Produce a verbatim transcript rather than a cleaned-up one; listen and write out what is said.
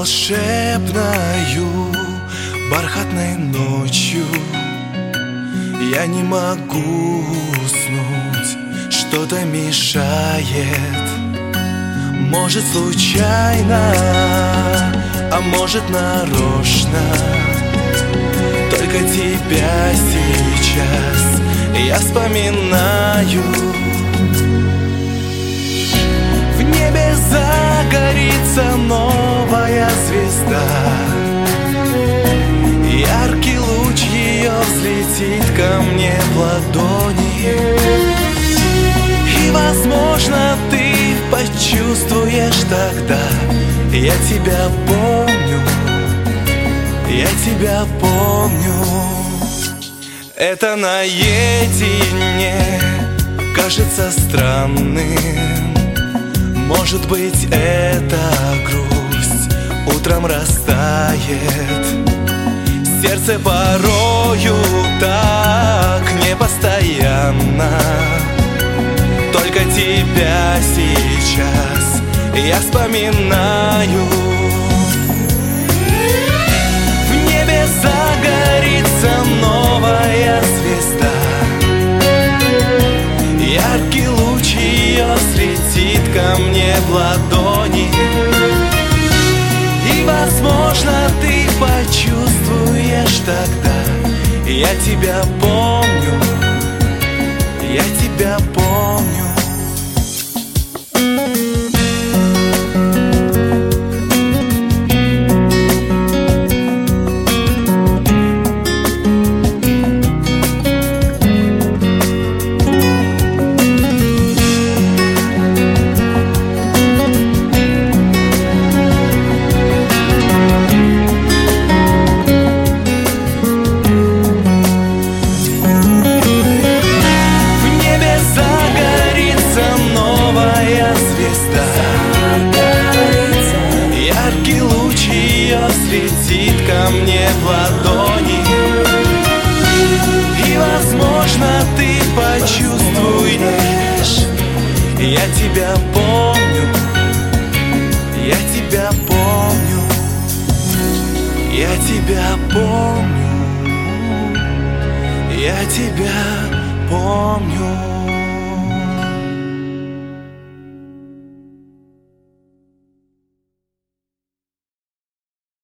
волшебною бархатной ночью я не могу уснуть, что-то мешает. Может случайно, а может нарочно. Только тебя сейчас я вспоминаю. В небе загорится новая звезда, яркий луч ее взлетит ко мне в ладони. И, возможно, ты почувствуешь тогда: я тебя помню, я тебя помню. Это наедине кажется странным. Может быть, эта грусть утром растает. Сердце порою так непостоянно. Только тебя сейчас я вспоминаю. В небе загорится новая звезда, яркий луч ее взлетит ко мне в ладони. И, возможно, ты почувствуешь тогда: я тебя помню, я тебя помню. Яркий луч ее светит ко мне в ладони. И, возможно, ты почувствуешь: я тебя помню, я тебя помню, я тебя помню, я тебя помню.